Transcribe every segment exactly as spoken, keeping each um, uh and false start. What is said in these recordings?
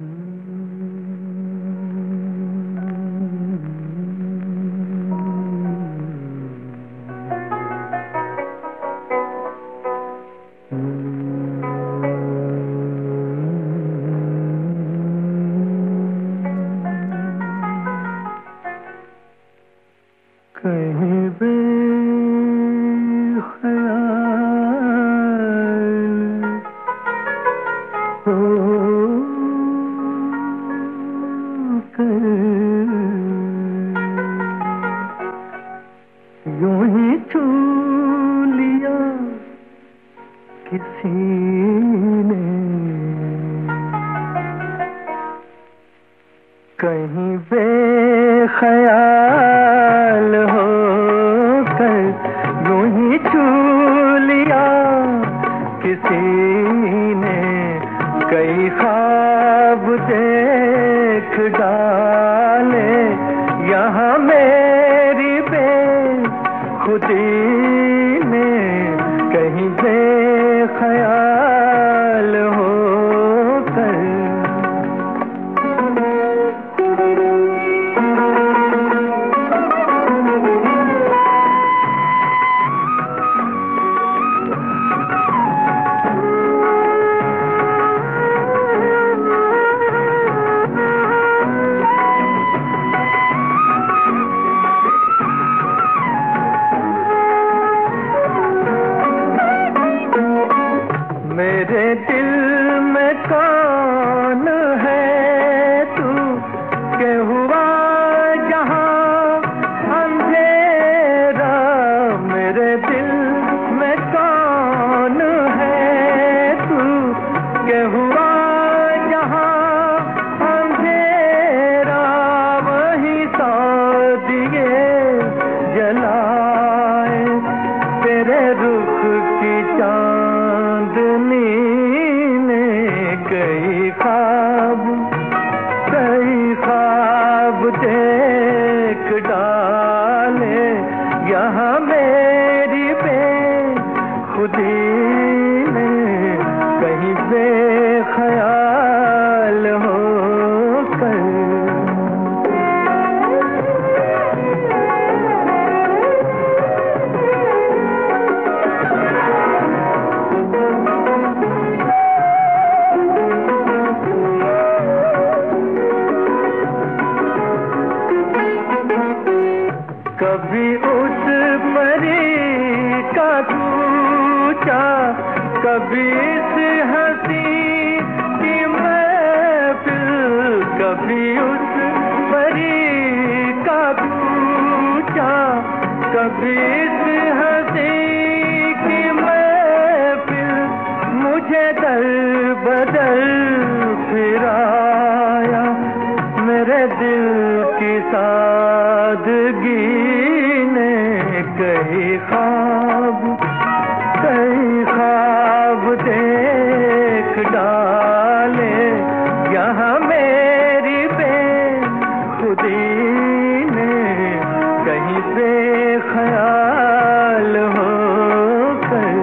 कहीं बेख्याल हो कर यूं ही छू लिया किसी ने, कहीं बेख्याल हो कर यूं ही छू लिया किसी ने, कई ख्वाब देख डाले यहाँ मेरी बेखुदी ने, कहीं बेख्याल हो कर। मेरे दिल में कौन है तू के हुआ जहां अंधेरा, मेरे दिल में कौन है तू के हुआ जहां अंधेरा, वही सौ दिए जलाए तेरे रुख की चांदनी ने, कई ख्वाब कई ख्वाब देख डाले यहाँ मेरी बेखुदी ने, कहीं बेख्याल हो कर। कभी उस परी का कूचा, कभी इस हंसी की महफिल, कभी उस परी का कूचा, कभी इस हंसी की महफिल, मुझे दर बदर फिराया मेरे दिल की सादगी ने, कई ख्वाब कई ख्वाब देख डाले यहाँ मेरी बेखुदी ने, कहीं बेख्याल हो कर।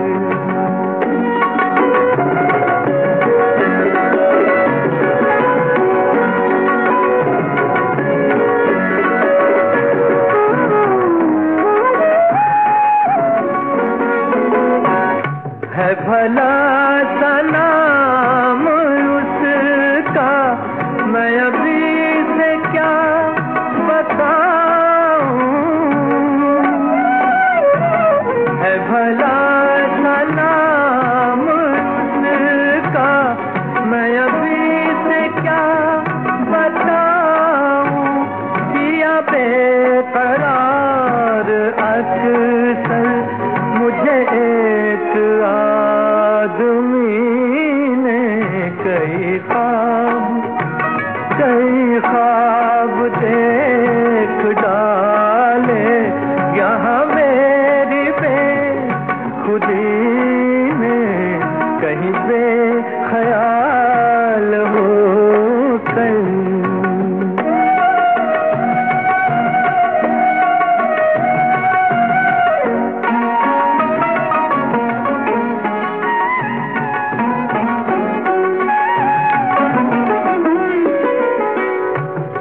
है भला सा नाम उसका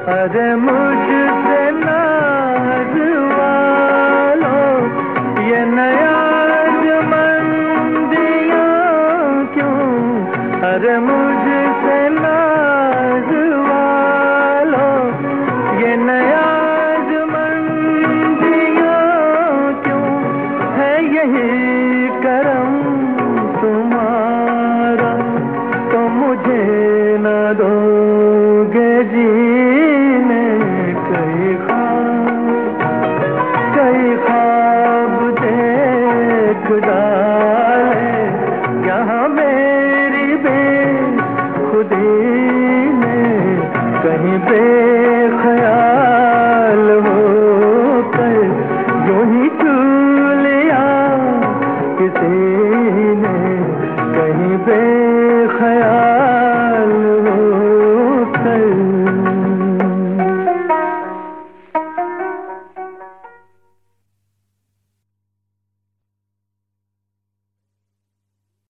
अरे मुझसे नाज वालो ये नया मंदियाँ क्यों, अरे मुझसे नाज वालो ये नया मंदियाँ क्यों, है यही करम तुम्हारा तो मुझे न दोगे जीने कई ख्वाब, कई ख्वाब देख डाले यहाँ मेरी बेखुदी ने, कहीं बे